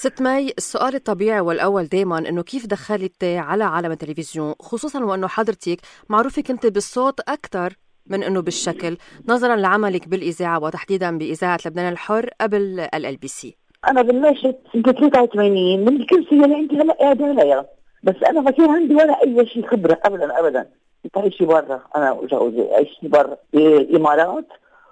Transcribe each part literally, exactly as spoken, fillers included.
ست مي، السؤال الطبيعي والأول دايما إنه كيف دخلت على عالم التلفزيون، خصوصا وإنه حضرتك معروفة كنت بالصوت أكثر من إنه بالشكل، نظرا لعملك بالإذاعة وتحديدا بإذاعة لبنان الحر قبل ال ال بي سي. انا بلشت سنه ثلاثة وثمانين من الكرسي اللي انت هلا قاعده عليها، بس انا ما كان عندي ولا اي شيء خبره ابدا ابدا. كنت عايشه برا، انا وجوزي عشت برا بالامارات،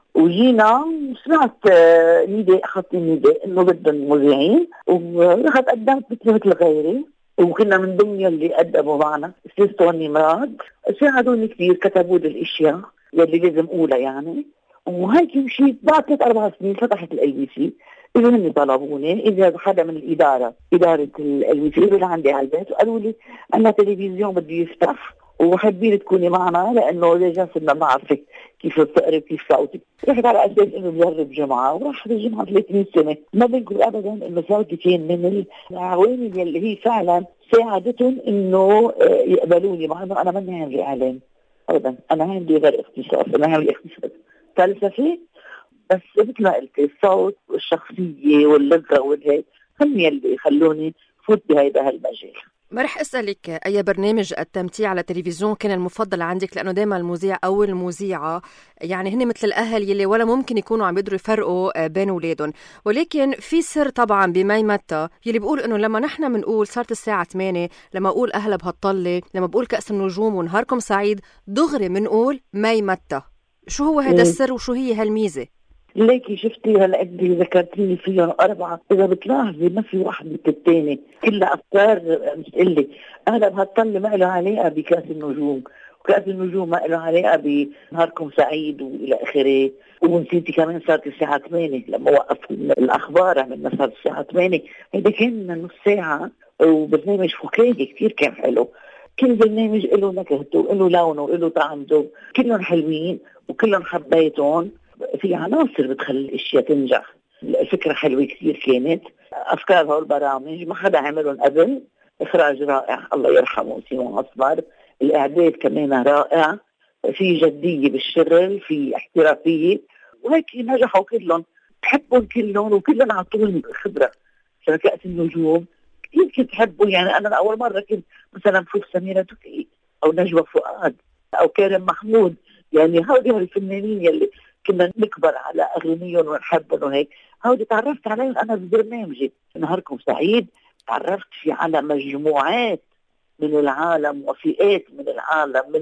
وجينا وسمعت آه، نداء، اخذت نداء انه بدهم مذيعين، ورحت قدمت مثل مثل غيري، وكنا من ضمن اللي قدموا معنا. استاذ توني مراد ساعدوني كثير، كتبوا لي الاشياء يلي لازم اقولها يعني. وهيك مشيت. بعد ثلاث اربع سنين فتحت ال بي سي، إذا هن طلبوني إذا حدا من الإدارة إدارة ال بي سي إجوا لعندي على البيت وقالوا لي أنا تلفزيون بده يفتح وحابين تكوني معنا، لأنه ديجا صرنا نعرفك كيف بتقري وكيف صوتك. رحت على أساس إنه بجرب جمعة، وراح الجمعة ثلاثين سنة. ما بنكر أبدا إنه صوتي كان من العوامل اللي هي فعلا ساعدتهم إنه يقبلوني، مع إنه أنا ماني عاملة إعلام أبدا، أنا عندي غير اختصاص، أنا عاملة اختصاص فلسفي. بس مثل ما قلت الصوت والشخصية واللغة والهيك هم يلي يخلوني فوت بهيدا هالمجال. ما رح أسألك أي برنامج قدمتيه على التلفزيون كان المفضل عندك، لأنه دايما المذيع أو المذيعة يعني هن مثل الأهل يلي ولا ممكن يكونوا عم يقدروا يفرقوا بين أولادهم، ولكن في سر طبعا بمي متى يلي بيقول إنه لما نحن منقول صارت الساعة ثمانية، لما أقول أهلا بهالطلة، لما بقول كأس النجوم ونهاركم سعيد، دغري منقول مي متى. شو هو هذا السر وشو هي هالميزة؟ ليكي شفتي هلا انت ذكرتيني فيهم اربعه، اذا بتلاحظي ما في واحد مثل الثاني، كلها افكار مستقله. انا بهالطله ما له علاقه بكاس النجوم، وكاس النجوم ما له علاقه بنهاركم سعيد والى اخره. ونسيتي كمان صارت الساعه ثمانية لما وقفوا الاخبار، عملنا صارت الساعه ثمانية، هيدا كان نص ساعه وبرنامج فكاهي كثير كان حلو. كل برنامج له نكهته، له لونه، له طعمته، كلهم حلوين وكلهم حبيتهم. في عناصر بتخلي الاشياء تنجح. الفكره حلوه كثير كانت، افكار هول البرامج ما حدا عملهم قبل، اخراج رائع الله يرحمه سيمون أصبر، الاعداد كمان رائع، في جديه بالشغل، في احترافيه، وهيك نجحوا كلهم، بحبهم كلهم وكلهم عطوني خبره. كأس النجوم كثير كنت بحبه، يعني انا اول مره كنت مثلا بشوف سميرة توفيق او نجوى فؤاد او كريم محمود، يعني هودي الفنانين يلي كنا نكبر على اغانيهم ونحبهم وهيك، هودي تعرفت عليهم انا ببرنامجي نهاركم سعيد. تعرفت في على مجموعات من العالم وفئات من العالم، من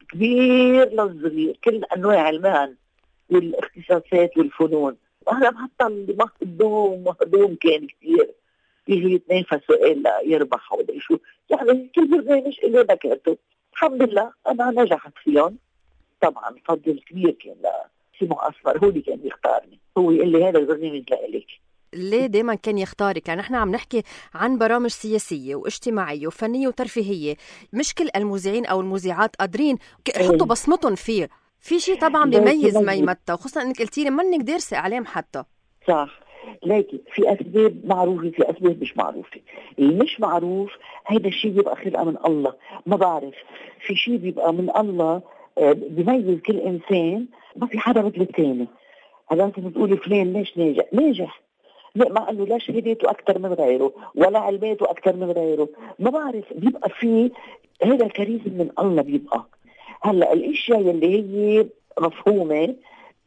كبير للصغير، كل انواع المهن والاختصاصات والفنون. وانا بهالطل مهضوم مهضوم كان كثير، يجوا يتنافسوا الا يربحوا ولا شو، يعني كل برنامج له نكهته. الحمد لله انا نجحت فيهم. طبعا فضل كبير كان سيمون أصبر، هو اللي كان يختارني، هو يقول لي هذا البرنامج لإلك. ليه دايما كان يختارك؟ يعني نحن عم نحكي عن برامج سياسية واجتماعية وفنية وترفيهية، مش كل المذيعين أو المذيعات قادرين يحطوا بصمتهم فيه. في شيء طبعا بيميز مي متى، وخصوصا انك قلتي لي منك دارسة اعلام حتى. صح، لكن في اسباب معروفه، في اسباب مش معروفه. اللي مش معروف هيدا الشيء بيبقى خلقه من الله، ما بعرف، في شيء بيبقى من الله بيميز كل انسان، ما في حدا مثل الثاني. هلا انت بتقولي فلان ليش ناجح؟ ناجح لا، مع انه لا شهاداته اكثر من غيره ولا علماته اكثر من غيره، ما بعرف، بيبقى في هذا الكريزم من الله بيبقى. هلا الاشياء اللي هي مفهومه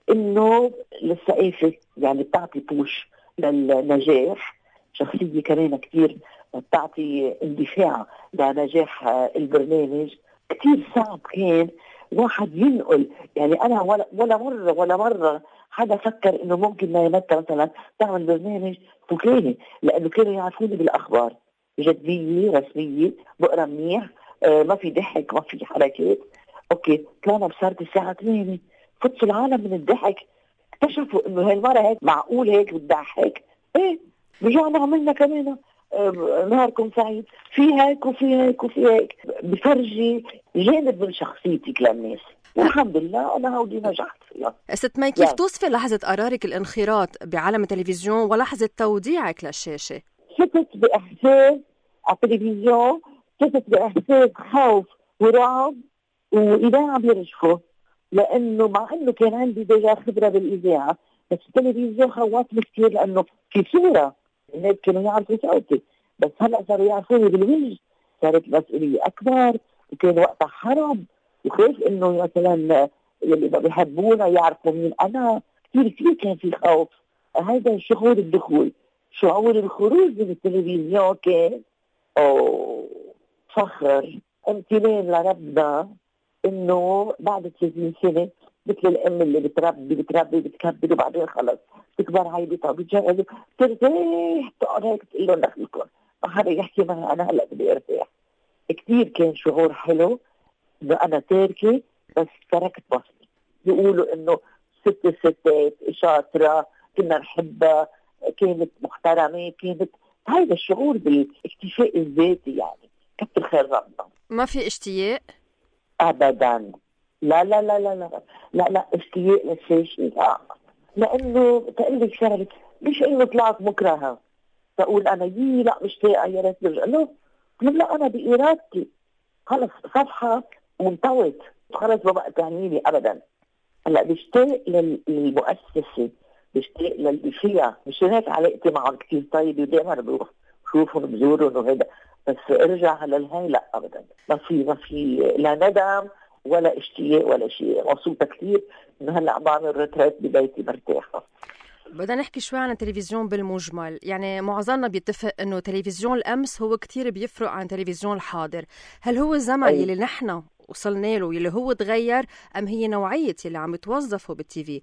انه للثقافه يعني بتعطي بوش للنجاح، شخصيه كمان كثير بتعطي اندفاع لنجاح البرنامج. كثير صعب كان واحد ينقل، يعني انا ولا ولا مره ولا مره حدا فكر انه ممكن ما يمتى مثلا تعمل برنامج فكاهي، لانه كانوا يعرفوني بالاخبار جديه رسميه، بقرا منيح، آه ما في ضحك ما في حركات. اوكي طلعنا بصارت الساعه ثمانية، فتشوا العالم من الضحك، اكتشفوا انه هالمره هيك معقول هيك بتضحك، ايه رجعنا عملنا كمان آه نهاركم سعيد، في هيك وفي هيك وفي هيك، بفرجي جانب من شخصيتك للناس. والحمد لله أنا هودي نجحت فيها. ست مي، كيف توصفي لحظة قرارك الانخراط بعالم التلفزيون ولحظة توديعك للشاشة؟ فتت بإحساس على التلفزيون، فتت بإحساس خوف ورعب وإذاعة بيرجفوا، لأنه مع أنه كان عندي ديجا خبرة بالإذاعة، بس التلفزيون خوفني كثير لأنه في صورة الناس كانوا يعرفوا صوتي، بس هلا صاروا يعرفوني بالوجه، صارت المسؤولية أكبر، وكان وقتها حرب وخاف إنه مثلا اللي ما بيحبونا يعرفوا مين أنا. كثير كثير كان في خوف. هذا شعور الدخول، شعور الخروج من التلفزيون كان أوه فخر، امتنان لربنا إنه بعد ثلاثين سنة مثل الأم اللي بتربي بتربي بتكبر وبعدين خلص تكبر عيبتها بتجهز ترتاح تقعد هيك تقول له دخلكم ما حدا يحكي معي أنا هلا بدي أرتاح. كتير كان شعور حلو إنه أنا تاركة بس تركت بصمي. بيقولوا إنه ست الستات شاطرة كنا نحبها كانت محترمة كانت، هذا الشعور بالاكتفاء الذاتي يعني كتر خير ربنا. ما في اشتياق أبدا، لا لا لا لا لا لا لا اشتياق للشاشة لا، لأنه تقلك شغلة مش إنه طلعت مكرهة تقول أنا يي لا مشتاقة يا ريت برجع، لا لا أنا بإرادتي خلص صفحة وانطوت خلص ما بقى تعنيني أبدا. هلا بشتاق للمؤسسة بشتاق للي فيها، مش هيك علاقتي معهم كتير طيبة ودائما بروح بشوفهم بزورهم وهذا، بس ارجع على الهاي لا ابدا، ما في ما في لا ندم ولا اشتياق ولا شيء. مبسوطه كثير انه هلا عم بعمل ريتريت ببيتي مرتاحه. بدنا نحكي شوي عن التلفزيون بالمجمل، يعني معظمنا بيتفق انه تلفزيون الامس هو كتير بيفرق عن تلفزيون الحاضر. هل هو الزمن أي. يلي نحن وصلنا له يلي هو تغير ام هي نوعيه يلي عم توظفه بالتي في؟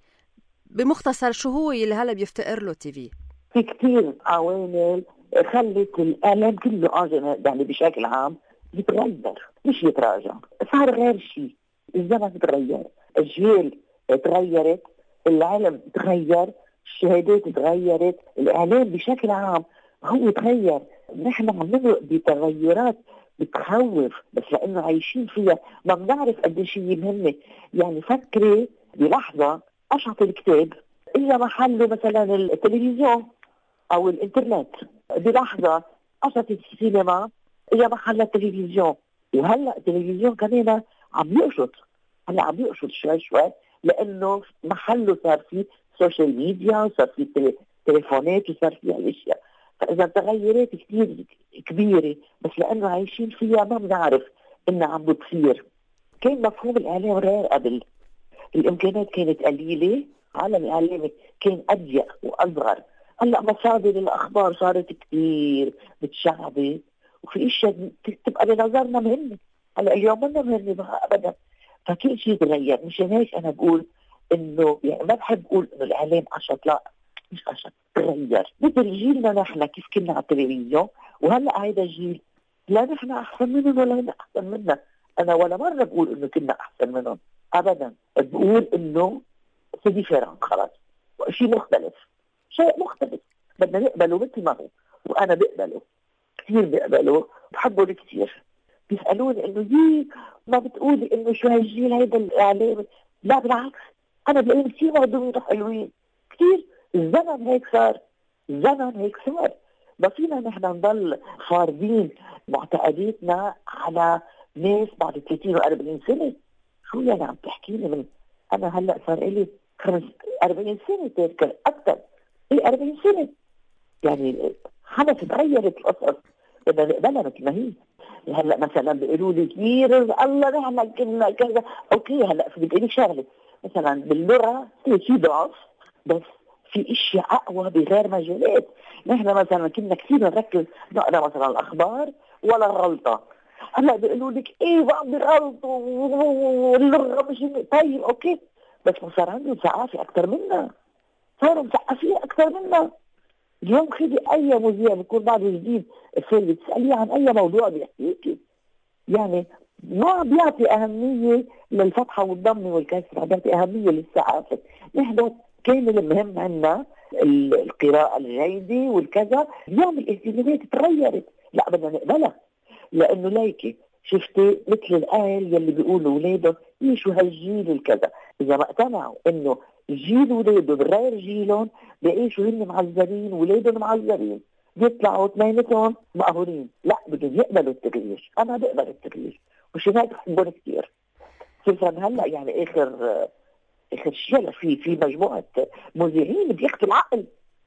بمختصر شو هو يلي هلا بيفتقر له تي في؟ في كتير عوامل خلت الاعلام كله يعني بشكل عام يتغير مش يتراجع، صار غير شيء، الزمن تغير، اجيال تغيرت، العلم تغير، الشهادات تغيرت، الاعلام بشكل عام هو تغير. نحن عم نمرق بتغيرات بتخوف بس لانه عايشين فيها ما بنعرف قد شيء مهمه. يعني فكري بلحظه اشعط الكتاب الا محله مثلا التلفزيون او الانترنت، بلحظه اشعط السينما الا محل التلفزيون، وهلا التلفزيون كمان عم يقشط، هلا عم يقشط شوي شوي لانه محله صار فيه سوشيال ميديا وصار فيه تليفونات وصار فيه الاشياء. فاذا تغيرات كثير كبيره بس لانه عايشين فيها ما بنعرف انها عم بتصير. كان مفهوم الاعلام غير قبل، الامكانيات كانت قليله، عالم اعلامي كان اضيق واصغر. هلا مصادر الاخبار صارت كثير متشعبه وفي اشياء تبقى بنظرنا مهمه، هلا اليوم منا مهمه ابدا، فكل شيء تغير. مشان هيك انا بقول انه يعني ما بحب اقول انه الاعلام قشط، لا مش قشط، تغير مثل جيلنا نحن كيف كنا على التلفزيون وهلا هيدا الجيل لا نحن احسن منهم ولا هن احسن منا. انا ولا مره بقول انه كنا احسن منهم ابدا، بقول انه سي ديفيرون خلاص شيء مختلف، شيء مختلف بدنا نقبله مثل ما هو، وانا بقبله كثير بقبله بحبه كثير. بيسالوني انه يي ما بتقولي انه شو هالجيل هيدا الاعلام، لا بالعكس انا بلاقيهم كثير مهضومين وحلوين كثير. الزمن هيك صار، الزمن هيك صار، ما فينا نحن نضل فارضين معتقداتنا على ناس بعد ثلاثين وأربعين سنه. شو يعني عم تحكيني؟ من انا هلا صار لي خمس أربعين سنه تذكر اكثر، ايه أربعين سنه يعني خلص تغيرت القصص بدنا نقبلها مثل ما هي. هلا مثلا بيقولوا لي كثير الله نحن كنا كذا، اوكي هلا في بدي شغله مثلا باللغه في ضعف بس في اشياء اقوى بغير مجالات. نحن مثلا كنا كثير نركز نقرا مثلا الاخبار ولا غلطه، هلا بيقولوا لك ايه وعم بيغلطوا واللغه مش طيب اوكي، بس صار عندهم ثقافه اكثر منا، صاروا مثقفين اكثر منا. اليوم خذي اي مذيع بيكون بعده جديد السيد بتساليه عن اي موضوع بيحكيكي، يعني ما بيعطي اهميه للفتحه والضمه والكسره، بيعطي اهميه للثقافه. نحن كان المهم عندنا القراءه الجيده والكذا، اليوم الاهتمامات تغيرت، لا بدنا نقبلها لانه ليكي شفتي مثل الاهل يلي بيقولوا اولادهم يعيشوا هالجيل الكذا، اذا ما اقتنعوا انه جيل اولاده بغير جيلهم بيعيشوا هن معذبين واولادهم معذبين، بيطلعوا اثنيناتهم مقهورين، لا بدهم يقبلوا التغيير. انا بقبل التغيير وشي هيك بحبهم كثير، خصوصا هلا يعني اخر اخر شيء في في مجموعه مذيعين بياخذوا العقل،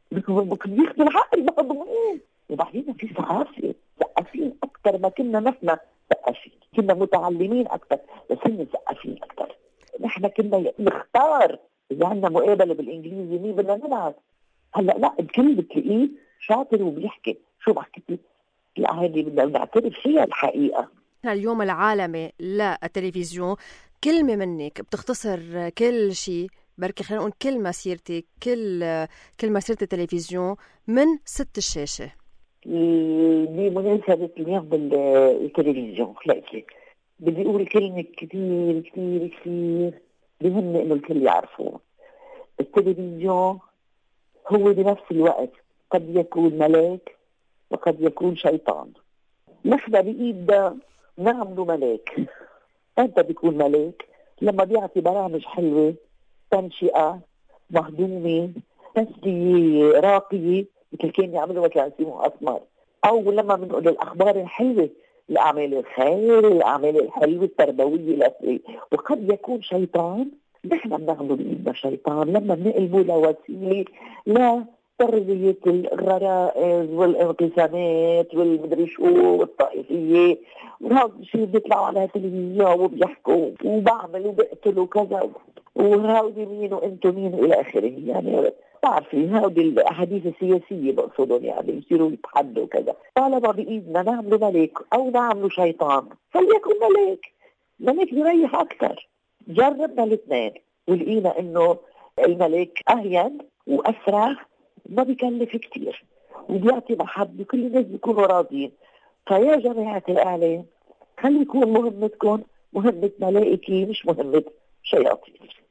ممكن ياخذوا الحق المهضومين. وبعدين في ثقافه، مثقفين اكثر ما كنا نحن مثقفين، كنا متعلمين اكثر بس هم مثقفين اكثر. نحن كنا نختار اذا عندنا مقابله بالانجليزي مين بدنا نبعث. هلا لا، الكل بتلاقيه شاطر وبيحكي. شو بحكي؟ لا هذه بدنا نعترف فيها الحقيقه. اليوم العالمي للتلفزيون، كلمة منك بتختصر كل شيء، بركي خلينا نقول كل مسيرتي، كل كل مسيرة التلفزيون من ست الشاشة. بمناسبة اليوم بالتلفزيون خلقتي بدي أقول كلمة كتير كتير كتير بهم إنه الكل يعرفوه. التلفزيون هو بنفس الوقت قد يكون ملاك وقد يكون شيطان. نحن بإيدنا نعمله ملاك. أنت بيكون ملاك لما بيعطي برامج حلوة، تنشئة مهضومة، تسلية راقية، مثل كان يعملوا مثلا سيمو أسمر، أو لما بنقول الأخبار الحلوة، الأعمال الخير، الأعمال الحلوة التربوية الأسرية. وقد يكون شيطان، نحن بنعمله بإيدنا شيطان لما بنقلبه لوسيلة لا تربية الغرائز والانقسامات والمدري شو والطائفية، وهذا الشيء بيطلعوا على التلفزيون وبيحكوا وبعملوا وبقتلوا كذا وهاودي مين وانتم مين والى اخره. يعني تعرفي هاودي الاحاديث السياسية بقصدهم، يعني بيصيروا يتحدوا كذا. طالما بايدنا نعمله ملك او نعمله شيطان فليكن ملك. ملك بيريح اكثر. جربنا الاثنين ولقينا انه الملك اهين واسرع، ما بيكلف كتير وبيعطي محبة، كل الناس بيكونوا راضيين. فيا جماعة الإعلام خلي يكون مهمتكم مهمة ملائكة مش مهمة شياطين.